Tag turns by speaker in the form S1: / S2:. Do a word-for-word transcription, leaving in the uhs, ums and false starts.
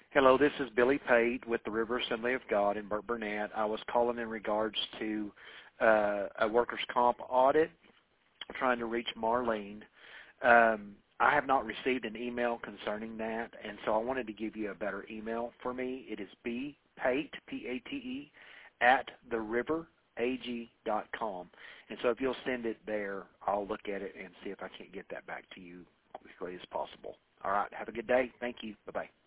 S1: Hello, this is Billy Pate with the River Assembly of God in Burt Burnett. I was calling in regards to uh, a workers' comp audit, trying to reach Marlene. Um, I have not received an email concerning that, and so I wanted to give you a better email for me. It is bpate, P A T E, at the river A G dot com. And so if you'll send it there, I'll look at it and see if I can't get that back to you as quickly as possible. All right, have a good day. Thank you. Bye-bye.